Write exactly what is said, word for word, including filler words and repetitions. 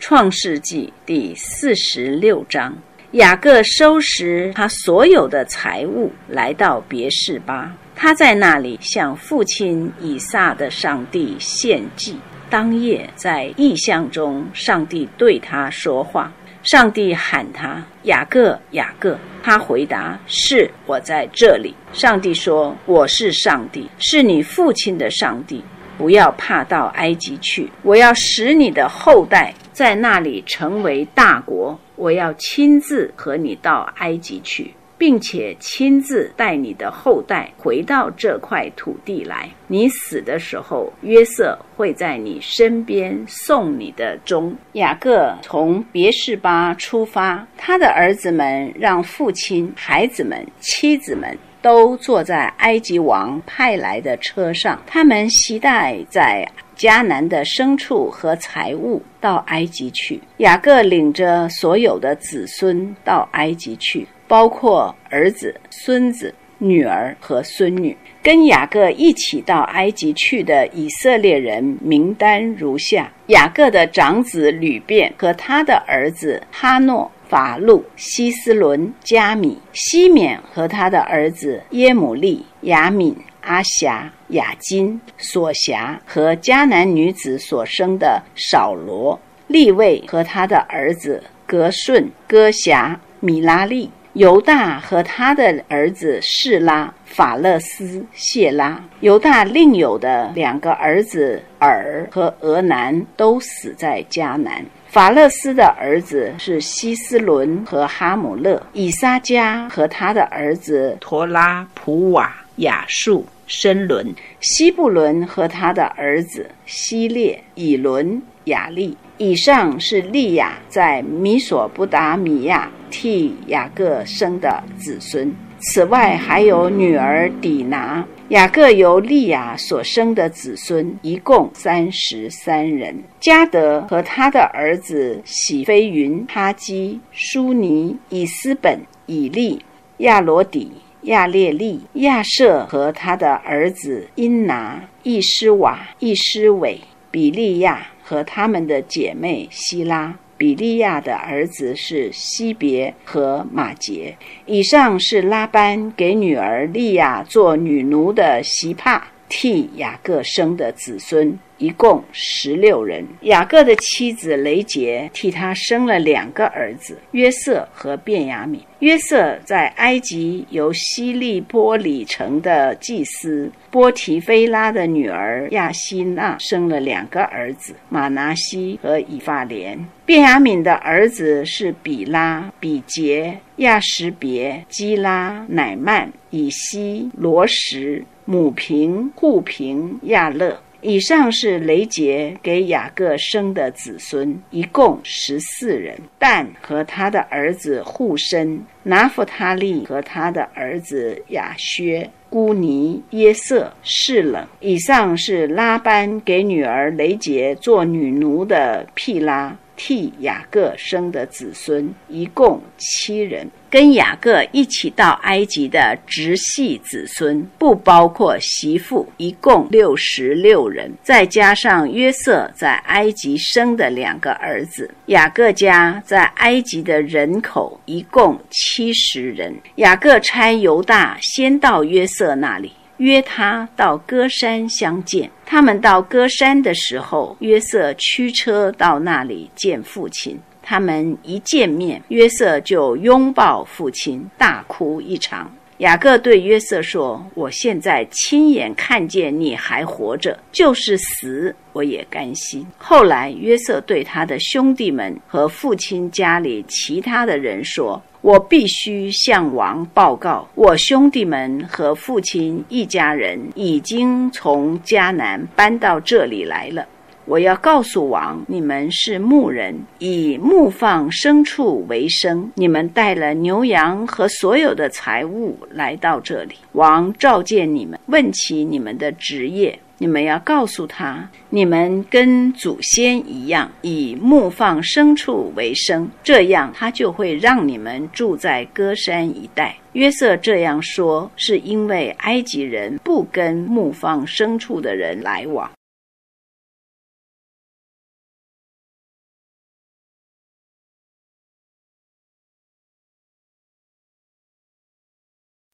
创世纪第四十六章，雅各收拾他所有的财物，来到别是巴。他在那里向父亲以撒的上帝献祭。当夜在异象中，上帝对他说话。上帝喊他：雅各，雅各。他回答：是，我在这里。上帝说：我是上帝，是你父亲的上帝。不要怕到埃及去，我要使你的后代在那里成为大国。我要亲自和你到埃及去，并且亲自带你的后代回到这块土地来。你死的时候，约瑟会在你身边送你的钟。雅各从别是巴出发，他的儿子们让父亲、孩子们、妻子们都坐在埃及王派来的车上，他们携带在迦南的牲畜和财物到埃及去。雅各领着所有的子孙到埃及去，包括儿子、孙子、女儿和孙女。跟雅各一起到埃及去的以色列人名单如下：雅各的长子吕便和他的儿子哈诺、法路、希斯伦、加米；西缅和他的儿子耶姆利、雅敏、阿辖、雅金、索辖和迦南女子所生的扫罗；利位和他的儿子革顺、哥辖、米拉利；犹大和他的儿子示拉、法勒斯、谢拉。犹大另有的两个儿子尔和俄南都死在迦南。法勒斯的儿子是希斯伦和哈姆勒。以撒迦和他的儿子陀拉、普瓦、亚述、申伦。西布伦和他的儿子希列、以伦、雅利。以上是利亚在米索不达米亚替雅各生的子孙。此外还有女儿底拿。雅各由利亚所生的子孙一共三十三人。迦得和他的儿子喜非云、哈基、舒尼、以斯本、以利、亚罗底、亚列利、亚舍和他的儿子因拿、易施瓦、易施伟、比利亚和他们的姐妹希拉。比利亚的儿子是西别和马杰。以上是拉班给女儿利亚做女奴的希帕替雅各生的子孙，一共十六人。雅各的妻子雷结替他生了两个儿子，约瑟和便雅悯。约瑟在埃及由希利波里城的祭司波提菲拉的女儿亚希娜生了两个儿子，马拿西和以法莲。便雅悯的儿子是比拉、比杰、亚什别、基拉、乃曼、以西、罗什、母平、户平、亚勒。以上是雷结给雅各生的子孙，一共十四人。但和他的儿子户申、拿弗他利和他的儿子亚薛、孤尼、耶瑟、示冷。以上是拉班给女儿雷结做女奴的毗拉替雅各生的子孙，一共七人。跟雅各一起到埃及的直系子孙，不包括媳妇，一共六十六人，再加上约瑟在埃及生的两个儿子。雅各家在埃及的人口一共七十人。雅各差犹大先到约瑟那里，约他到歌山相见。他们到歌山的时候，约瑟驱车到那里见父亲。他们一见面，约瑟就拥抱父亲，大哭一场。雅各对约瑟说：我现在亲眼看见你还活着，就是死我也甘心。后来约瑟对他的兄弟们和父亲家里其他的人说：我必须向王报告，我兄弟们和父亲一家人已经从迦南搬到这里来了。我要告诉王，你们是牧人，以牧放牲畜为生，你们带了牛羊和所有的财物来到这里。王召见你们，问起你们的职业，你们要告诉他，你们跟祖先一样，以牧放牲畜为生，这样他就会让你们住在歌山一带。约瑟这样说，是因为埃及人不跟牧放牲畜的人来往。